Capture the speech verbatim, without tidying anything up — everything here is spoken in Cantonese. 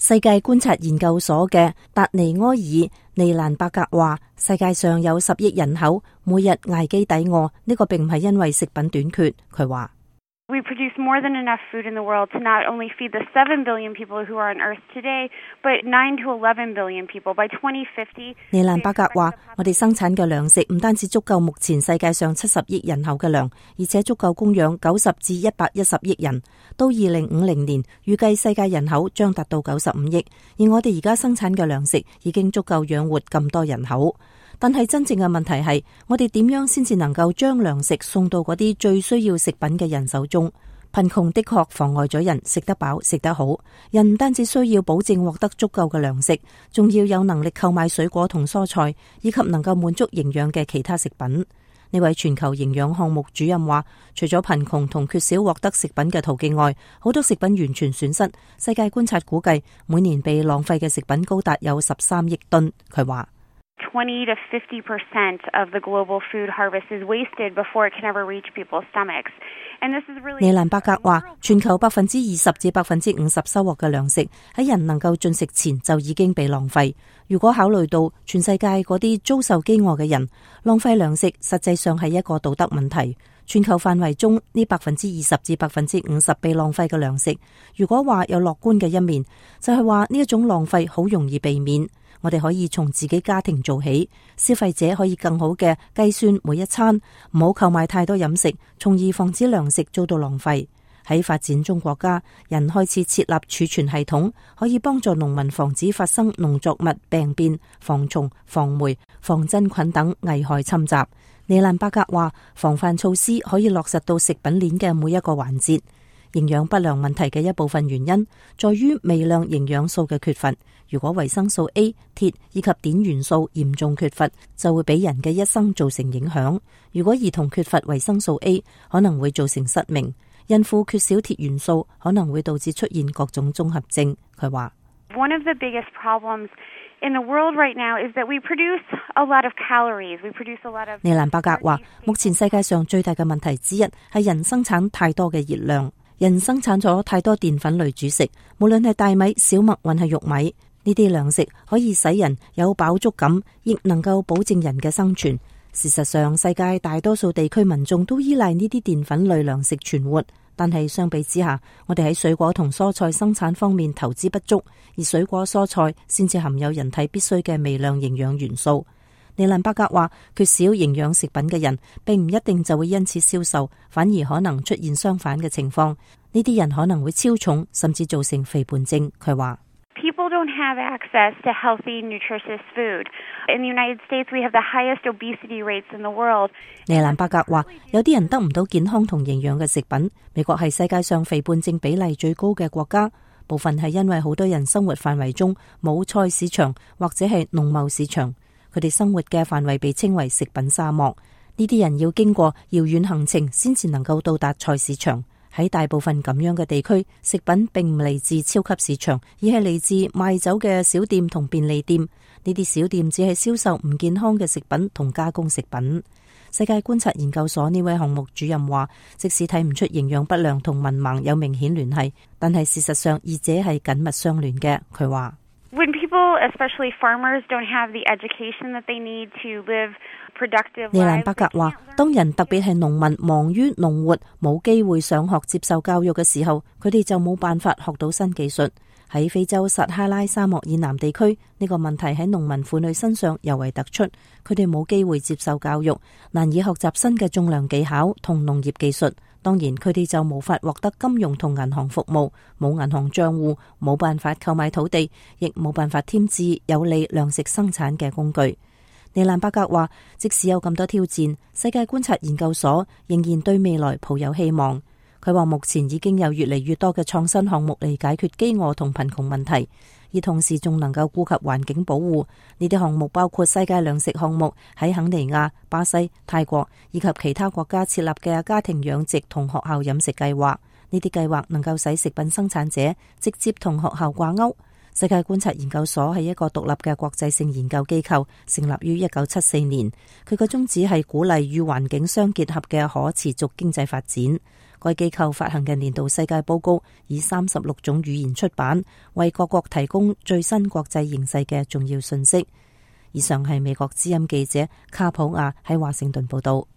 世界觀察研究所嘅達尼埃爾尼蘭伯格話，世界上有十億人口，每日挨飢抵餓，呢個並唔係因為食品短缺。佢話 We produce more than enough food in the world to not only feed the seven billion people who are on Earth today, but nine to eleven billion people by twenty fifty. 尼蘭伯格話，我哋生產嘅糧食唔單止足夠目前世界上七十億人口嘅糧，而且足夠供養九十至一百一十億人。到二零五零年，預計世界人口將達到九十五億，而我哋而家生產嘅糧食已經足夠養活咁多人口。但係真正嘅問題係，我哋點樣先至能夠將糧食送到嗰啲最需要食品嘅人手中？貧窮的確妨礙咗人食得飽食得好。人唔單止需要保證獲得足夠嘅糧食，仲要有能力購買水果同蔬菜，以及能夠滿足營養嘅其他食品。呢位全球營養項目主任話，除咗貧窮同缺少獲得食品嘅途徑外，好多食品完全損失。世界觀察估計，每年被浪費嘅食品高達有十三億噸。佢話 twenty to fifty percent of the global food harvest is wasted before it can ever reach people's stomachs. And this is really... 尼蘭伯格話，全球百分之二十至百分之五十收穫嘅糧食喺人能夠進食前就已經被浪費。如果考慮到全世界嗰啲遭受飢餓嘅人，浪費糧食實際上係一個道德問題。全球範圍中呢百分之二十至百分之五十被浪費嘅糧食，如果話有樂觀嘅一面，就係話呢一種浪費好容易避免。我哋可以從自己家庭做起，消費者可以更好嘅計算每一餐，唔好購買太多飲食，從而防止糧食遭到浪費。喺發展中國家，人開始設立儲存系統，可以幫助農民防止發生農作物病變、防蟲、防霉、防真菌等危害侵襲。尼蘭伯格話，防範措施可以落實到食品鏈嘅每一個環節。營養不良問題嘅一部分原因在於微量營養素嘅缺乏。如果維生素 A、鐵以及碘元素嚴重缺乏，就會俾人嘅一生造成影響。如果兒童缺乏維生素 A， 可能會造成失明。孕婦缺少鐵元素，可能會導致出現各種綜合症。佢話 One of the biggest problems in the world right now is that we produce a lot of calories. We produce a lot of... 尼蘭伯格話，目前世界上最大嘅問題之一係人生產太多嘅熱量。人生產咗太多澱粉類主食，無論係大米、小麥還係玉米，呢啲糧食可以使人有飽足感，亦能夠保證人嘅生存。事實上，世界大多數地區民眾都依賴呢啲澱粉類糧食存活，但係相比之下，我哋喺水果同蔬菜生產方面投資不足，而水果蔬菜先至含有人體必須嘅微量營養元素。尼蘭伯格話，缺少營養食品嘅人並唔一定就會因此消瘦，反而可能出現相反嘅情況。呢啲人可能會超重，甚至造成肥胖症。佢話 People don't have access to healthy, nutritious food. In the United States, we have the highest obesity rates in the world. 尼蘭伯格話，有啲人得唔到健康同營養嘅食品。美國係世界上肥胖症比例最高嘅國家，部分係因為好多人生活範圍中冇菜市場或者係農貿市場。佢哋生活嘅範圍被稱為食品沙漠。呢啲人要經過遙遠行程先至能夠到達菜市場。喺大部分咁樣嘅地區，食品並唔嚟自超級市場，而係嚟自賣酒嘅小店同便利店。呢啲小店只係銷售唔健康嘅食品同加工食品。世界觀察研究所呢位項目主任話，即使睇唔出營養不良同文盲有明顯聯繫，但係事實上二者係緊密相連嘅。佢話 When people, especially farmers, don't have the education that they need to live productive lives. 尼蘭伯格話，當人特別係農民忙於農活，冇機會上學接受教育嘅時候，佢哋就冇辦法學到新技術。喺非洲撒哈拉沙漠以南地區，呢個問題喺農民婦女身上尤為突出。佢哋冇機會接受教育，難以學習新嘅種糧技巧同農業技術。當然，佢哋就無法獲得金融同銀行服務，冇銀行賬戶，冇辦法購買土地，亦冇辦法添置有利糧食生產嘅工具。尼蘭伯格話，即使有咁多挑戰，世界觀察研究所仍然對未來抱有希望。佢話，目前已經有越嚟越多嘅創新項目嚟解決飢餓同貧窮問題，而同時仲能夠顧及環境保護。呢啲項目包括世界糧食項目喺肯尼亞、巴西、泰國以及其他國家設立嘅家庭養殖同學校飲食計劃。呢啲計劃能夠使食品生產者直接同學校掛鈎。 世界觀察研究所係一個獨立嘅國際性研究機構，成立於一九七四年。佢嘅宗旨係鼓勵與環境相結合嘅可持續經濟發展。該機構發行嘅年度世界報告以三十六種語言出版，為各國提供最新國際形勢嘅重要信息。以上係美國之音記者卡普亞喺華盛頓報道。